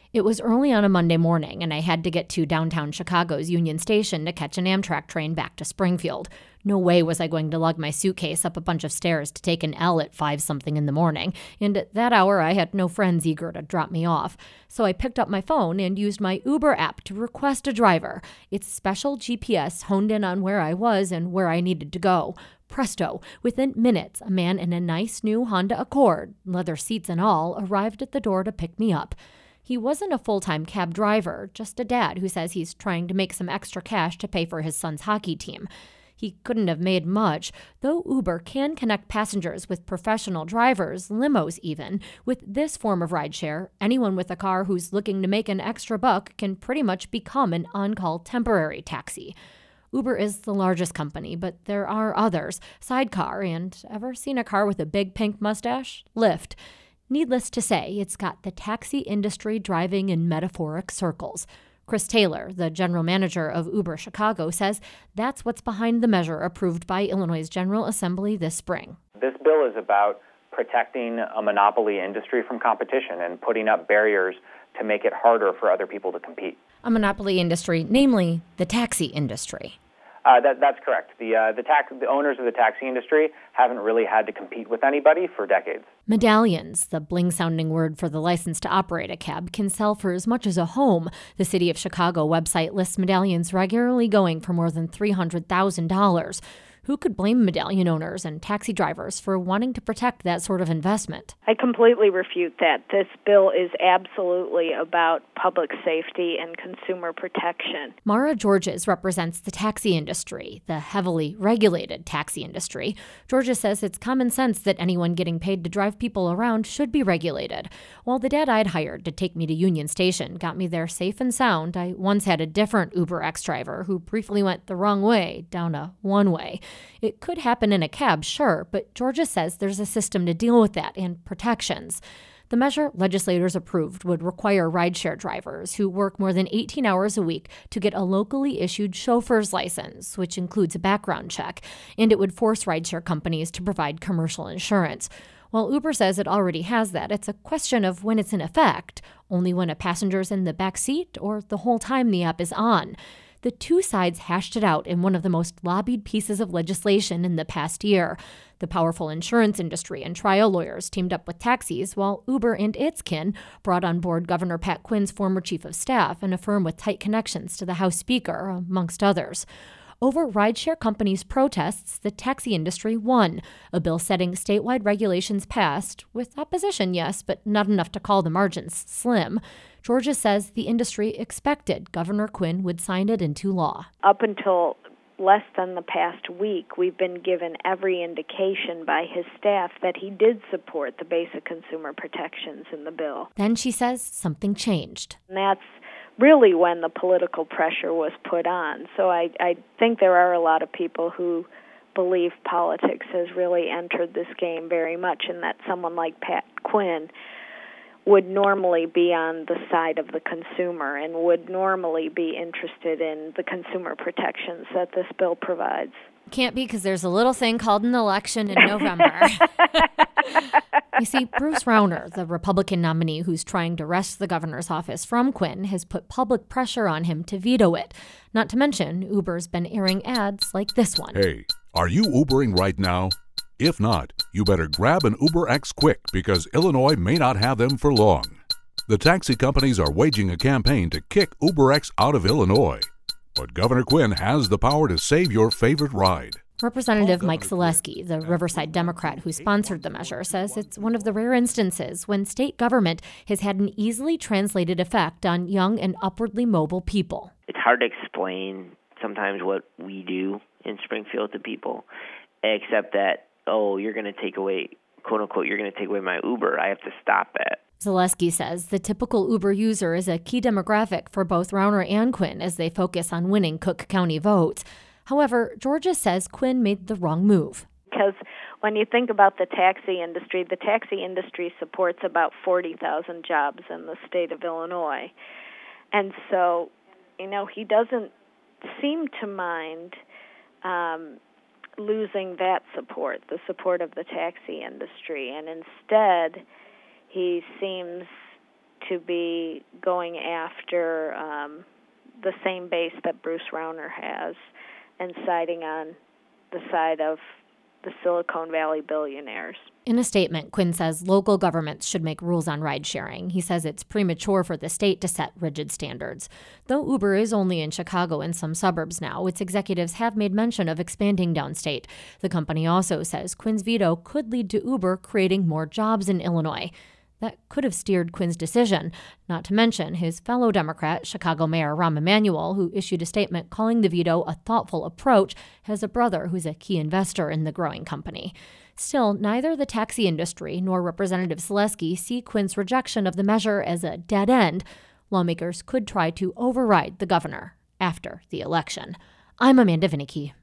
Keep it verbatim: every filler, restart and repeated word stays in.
It was early on a Monday morning, and I had to get to downtown Chicago's Union Station to catch an Amtrak train back to Springfield. No way was I going to lug my suitcase up a bunch of stairs to take an L at five-something in the morning, and at that hour I had no friends eager to drop me off. So I picked up my phone and used my Uber app to request a driver. Its special G P S honed in on where I was and where I needed to go. Presto, within minutes, a man in a nice new Honda Accord, leather seats and all, arrived at the door to pick me up. He wasn't a full-time cab driver, just a dad who says he's trying to make some extra cash to pay for his son's hockey team. He couldn't have made much, though Uber can connect passengers with professional drivers, limos even. With this form of rideshare, anyone with a car who's looking to make an extra buck can pretty much become an on-call temporary taxi. Uber is the largest company, but there are others. Sidecar, and ever seen a car with a big pink mustache? Lyft. Needless to say, it's got the taxi industry driving in metaphoric circles. Chris Taylor, the general manager of Uber Chicago, says that's what's behind the measure approved by Illinois' General Assembly this spring. This bill is about protecting a monopoly industry from competition and putting up barriers to make it harder for other people to compete. A monopoly industry, namely the taxi industry. Uh, that, that's correct. The, uh, the, tax, the owners of the taxi industry haven't really had to compete with anybody for decades. Medallions, the bling-sounding word for the license to operate a cab, can sell for as much as a home. The City of Chicago website lists medallions regularly going for more than three hundred thousand dollars. Who could blame medallion owners and taxi drivers for wanting to protect that sort of investment? I completely refute that. This bill is absolutely about public safety and consumer protection. Mara Georges represents the taxi industry, the heavily regulated taxi industry. Georges says it's common sense that anyone getting paid to drive people around should be regulated. While the dad I'd hired to take me to Union Station got me there safe and sound, I once had a different UberX driver who briefly went the wrong way, down a one-way. It could happen in a cab, sure, but Georgia says there's a system to deal with that and protections. The measure legislators approved would require rideshare drivers who work more than eighteen hours a week to get a locally issued chauffeur's license, which includes a background check, and it would force rideshare companies to provide commercial insurance. While Uber says it already has that, it's a question of when it's in effect, only when a passenger's in the back seat or the whole time the app is on. The two sides hashed it out in one of the most lobbied pieces of legislation in the past year. The powerful insurance industry and trial lawyers teamed up with taxis, while Uber and its kin brought on board Governor Pat Quinn's former chief of staff and a firm with tight connections to the House Speaker, amongst others. Over rideshare companies' protests, the taxi industry won. A bill setting statewide regulations passed, with opposition, yes, but not enough to call the margins slim. Georgia says the industry expected Governor Quinn would sign it into law. Up until less than the past week, we've been given every indication by his staff that he did support the basic consumer protections in the bill. Then she says something changed. And that's really when the political pressure was put on. So I, I think there are a lot of people who believe politics has really entered this game very much, and that someone like Pat Quinn would normally be on the side of the consumer and would normally be interested in the consumer protections that this bill provides. Can't be, because there's a little thing called an election in November. You see, Bruce Rauner, the Republican nominee who's trying to wrest the governor's office from Quinn, has put public pressure on him to veto it. Not to mention, Uber's been airing ads like this one. Hey, are you Ubering right now? If not, you better grab an UberX quick, because Illinois may not have them for long. The taxi companies are waging a campaign to kick UberX out of Illinois. But Governor Quinn has the power to save your favorite ride. Representative Mike Zaleski, the Riverside Democrat who sponsored the measure, says it's one of the rare instances when state government has had an easily translated effect on young and upwardly mobile people. It's hard to explain sometimes what we do in Springfield to people, except that, oh, you're going to take away, quote unquote, you're going to take away my Uber. I have to stop that. Zaleski says the typical Uber user is a key demographic for both Rauner and Quinn as they focus on winning Cook County votes. However, Georgia says Quinn made the wrong move. Because when you think about the taxi industry, the taxi industry supports about forty thousand jobs in the state of Illinois. And so, you know, he doesn't seem to mind um, losing that support, the support of the taxi industry. And instead, he seems to be going after um, the same base that Bruce Rauner has and siding on the side of the Silicon Valley billionaires. In a statement, Quinn says local governments should make rules on ride-sharing. He says it's premature for the state to set rigid standards. Though Uber is only in Chicago and some suburbs now, its executives have made mention of expanding downstate. The company also says Quinn's veto could lead to Uber creating more jobs in Illinois. That could have steered Quinn's decision, not to mention his fellow Democrat, Chicago Mayor Rahm Emanuel, who issued a statement calling the veto a thoughtful approach, has a brother who's a key investor in the growing company. Still, neither the taxi industry nor Representative Zaleski see Quinn's rejection of the measure as a dead end. Lawmakers could try to override the governor after the election. I'm Amanda Vinicky.